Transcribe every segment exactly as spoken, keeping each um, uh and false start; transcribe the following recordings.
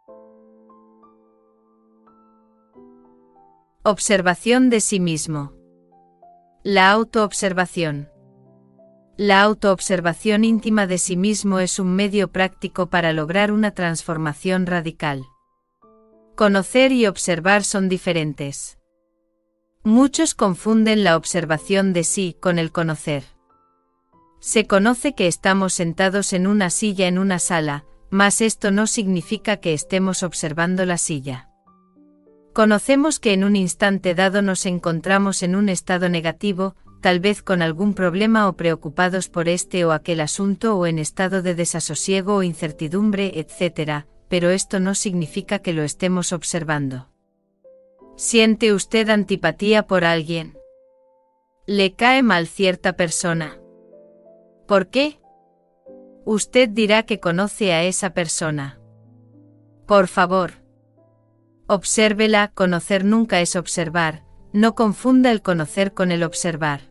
Observación de sí mismo. La autoobservación. La autoobservación íntima de sí mismo es un medio práctico para lograr una transformación radical. Conocer y observar son diferentes. Muchos confunden la observación de sí con el conocer. Se conoce que estamos sentados en una silla en una sala, mas esto no significa que estemos observando la silla. Conocemos que en un instante dado nos encontramos en un estado negativo, tal vez con algún problema o preocupados por este o aquel asunto o en estado de desasosiego o incertidumbre, etcétera, pero esto no significa que lo estemos observando. ¿Siente usted antipatía por alguien? ¿Le cae mal cierta persona? ¿Por qué? Usted dirá que conoce a esa persona. Por favor. Obsérvela. Conocer nunca es observar, no confunda el conocer con el observar.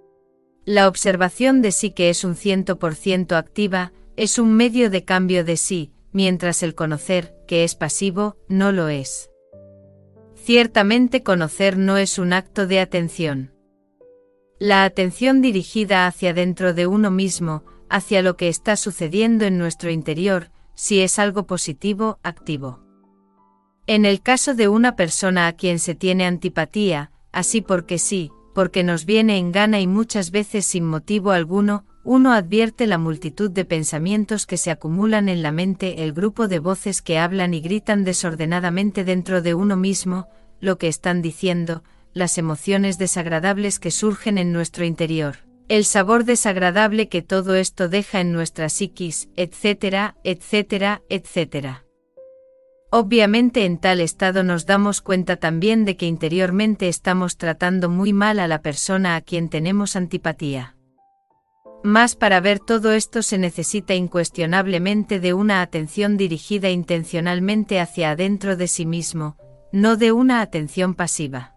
La observación de sí, que es un cien por ciento activa, es un medio de cambio de sí, mientras el conocer, que es pasivo, no lo es. Ciertamente conocer no es un acto de atención. La atención dirigida hacia dentro de uno mismo, hacia lo que está sucediendo en nuestro interior, si es algo positivo, activo. En el caso de una persona a quien se tiene antipatía, así porque sí, porque nos viene en gana y muchas veces sin motivo alguno, uno advierte la multitud de pensamientos que se acumulan en la mente, el grupo de voces que hablan y gritan desordenadamente dentro de uno mismo, lo que están diciendo, las emociones desagradables que surgen en nuestro interior, el sabor desagradable que todo esto deja en nuestra psiquis, etcétera, etcétera, etcétera. Obviamente en tal estado nos damos cuenta también de que interiormente estamos tratando muy mal a la persona a quien tenemos antipatía. Mas para ver todo esto se necesita incuestionablemente de una atención dirigida intencionalmente hacia adentro de sí mismo, no de una atención pasiva.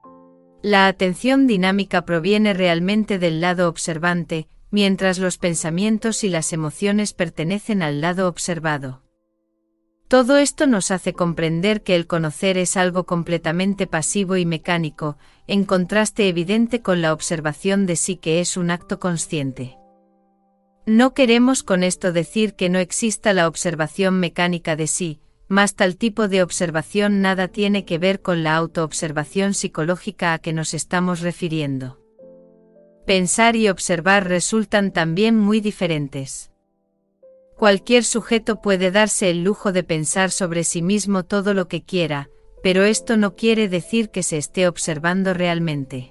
La atención dinámica proviene realmente del lado observante, mientras los pensamientos y las emociones pertenecen al lado observado. Todo esto nos hace comprender que el conocer es algo completamente pasivo y mecánico, en contraste evidente con la observación de sí, que es un acto consciente. No queremos con esto decir que no exista la observación mecánica de sí, mas tal tipo de observación nada tiene que ver con la autoobservación psicológica a que nos estamos refiriendo. Pensar y observar resultan también muy diferentes. Cualquier sujeto puede darse el lujo de pensar sobre sí mismo todo lo que quiera, pero esto no quiere decir que se esté observando realmente.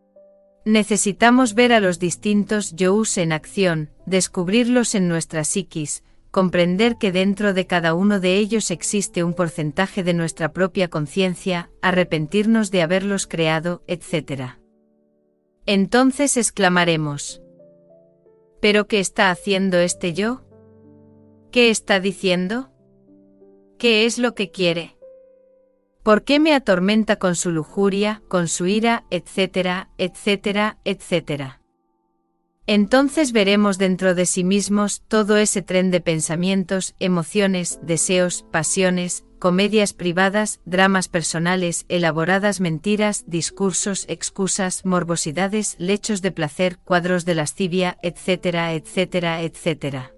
Necesitamos ver a los distintos yous en acción, descubrirlos en nuestra psiquis, comprender que dentro de cada uno de ellos existe un porcentaje de nuestra propia conciencia, arrepentirnos de haberlos creado, etcétera. Entonces exclamaremos: ¿pero qué está haciendo este yo? ¿Qué está diciendo? ¿Qué es lo que quiere? ¿Por qué me atormenta con su lujuria, con su ira, etcétera, etcétera, etcétera? Entonces veremos dentro de sí mismos todo ese tren de pensamientos, emociones, deseos, pasiones, comedias privadas, dramas personales, elaboradas mentiras, discursos, excusas, morbosidades, lechos de placer, cuadros de lascivia, etcétera, etcétera, etcétera.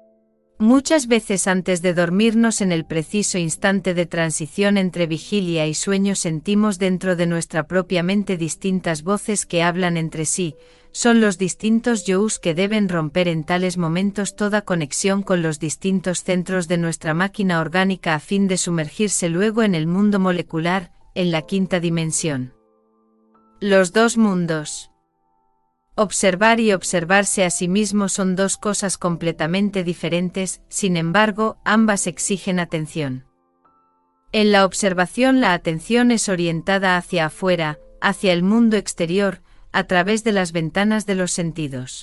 Muchas veces antes de dormirnos, en el preciso instante de transición entre vigilia y sueño, sentimos dentro de nuestra propia mente distintas voces que hablan entre sí. Son los distintos yous que deben romper en tales momentos toda conexión con los distintos centros de nuestra máquina orgánica a fin de sumergirse luego en el mundo molecular, en la quinta dimensión. Los dos mundos. Observar y observarse a sí mismo son dos cosas completamente diferentes, sin embargo, ambas exigen atención. En la observación la atención es orientada hacia afuera, hacia el mundo exterior, a través de las ventanas de los sentidos.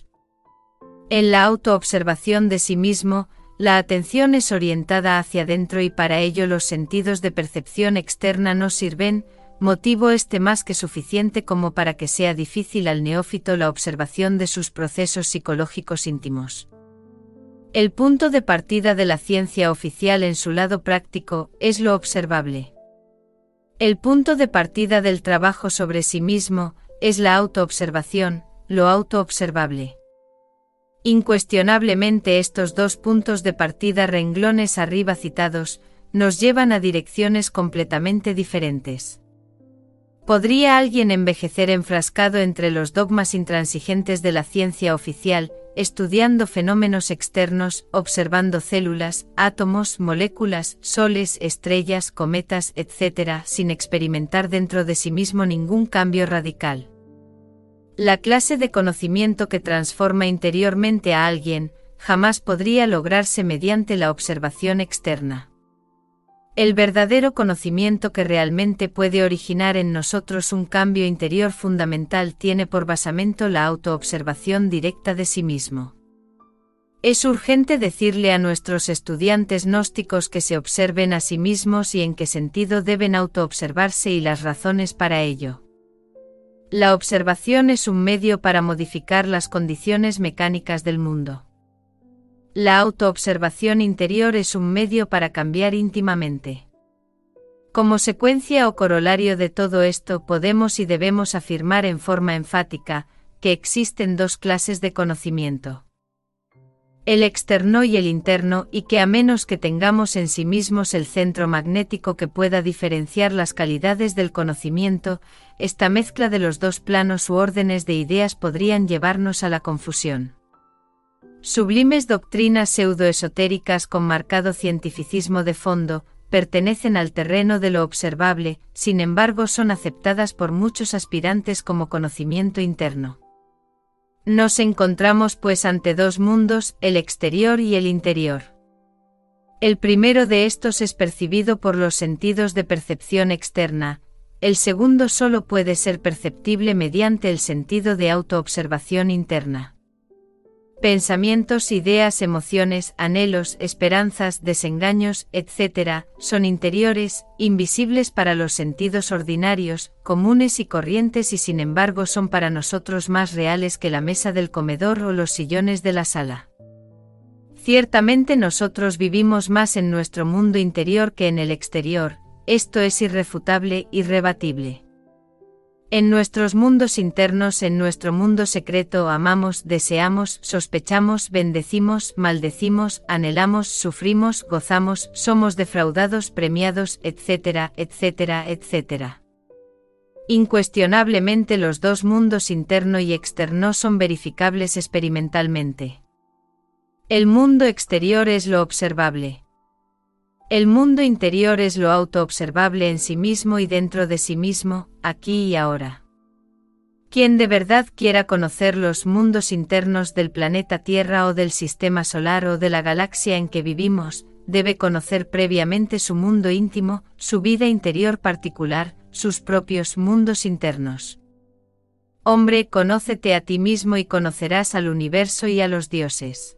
En la autoobservación de sí mismo, la atención es orientada hacia adentro y para ello los sentidos de percepción externa no sirven, motivo este más que suficiente como para que sea difícil al neófito la observación de sus procesos psicológicos íntimos. El punto de partida de la ciencia oficial en su lado práctico es lo observable. El punto de partida del trabajo sobre sí mismo es la autoobservación, lo autoobservable. Incuestionablemente estos dos puntos de partida renglones arriba citados nos llevan a direcciones completamente diferentes. ¿Podría alguien envejecer enfrascado entre los dogmas intransigentes de la ciencia oficial, estudiando fenómenos externos, observando células, átomos, moléculas, soles, estrellas, cometas, etcétera, sin experimentar dentro de sí mismo ningún cambio radical? La clase de conocimiento que transforma interiormente a alguien jamás podría lograrse mediante la observación externa. El verdadero conocimiento que realmente puede originar en nosotros un cambio interior fundamental tiene por basamento la autoobservación directa de sí mismo. Es urgente decirle a nuestros estudiantes gnósticos que se observen a sí mismos y en qué sentido deben autoobservarse y las razones para ello. La observación es un medio para modificar las condiciones mecánicas del mundo. La autoobservación interior es un medio para cambiar íntimamente. Como secuencia o corolario de todo esto podemos y debemos afirmar en forma enfática que existen dos clases de conocimiento: el externo y el interno, y que a menos que tengamos en sí mismos el centro magnético que pueda diferenciar las calidades del conocimiento, esta mezcla de los dos planos u órdenes de ideas podrían llevarnos a la confusión. Sublimes doctrinas pseudoesotéricas con marcado cientificismo de fondo, pertenecen al terreno de lo observable, sin embargo son aceptadas por muchos aspirantes como conocimiento interno. Nos encontramos pues ante dos mundos, el exterior y el interior. El primero de estos es percibido por los sentidos de percepción externa, el segundo solo puede ser perceptible mediante el sentido de autoobservación interna. Pensamientos, ideas, emociones, anhelos, esperanzas, desengaños, etcétera, son interiores, invisibles para los sentidos ordinarios, comunes y corrientes, y sin embargo son para nosotros más reales que la mesa del comedor o los sillones de la sala. Ciertamente nosotros vivimos más en nuestro mundo interior que en el exterior, esto es irrefutable, irrebatible. En nuestros mundos internos, en nuestro mundo secreto, amamos, deseamos, sospechamos, bendecimos, maldecimos, anhelamos, sufrimos, gozamos, somos defraudados, premiados, etcétera, etcétera, etcétera. Incuestionablemente los dos mundos interno y externo son verificables experimentalmente. El mundo exterior es lo observable. El mundo interior es lo autoobservable en sí mismo y dentro de sí mismo, aquí y ahora. Quien de verdad quiera conocer los mundos internos del planeta Tierra o del sistema solar o de la galaxia en que vivimos, debe conocer previamente su mundo íntimo, su vida interior particular, sus propios mundos internos. Hombre, conócete a ti mismo y conocerás al universo y a los dioses.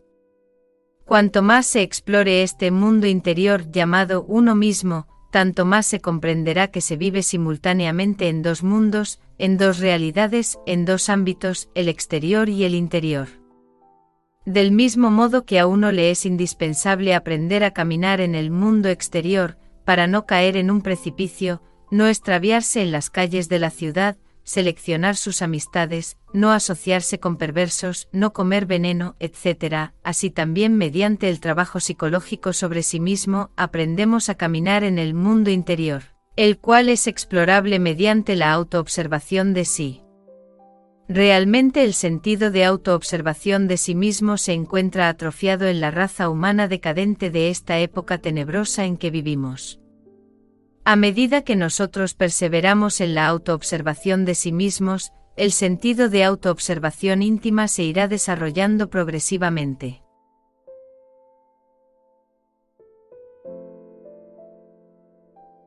Cuanto más se explore este mundo interior llamado uno mismo, tanto más se comprenderá que se vive simultáneamente en dos mundos, en dos realidades, en dos ámbitos, el exterior y el interior. Del mismo modo que a uno le es indispensable aprender a caminar en el mundo exterior, para no caer en un precipicio, no extraviarse en las calles de la ciudad, seleccionar sus amistades, no asociarse con perversos, no comer veneno, etcétera. Así también mediante el trabajo psicológico sobre sí mismo aprendemos a caminar en el mundo interior, el cual es explorable mediante la autoobservación de sí. Realmente el sentido de autoobservación de sí mismo se encuentra atrofiado en la raza humana decadente de esta época tenebrosa en que vivimos. A medida que nosotros perseveramos en la autoobservación de sí mismos, el sentido de autoobservación íntima se irá desarrollando progresivamente.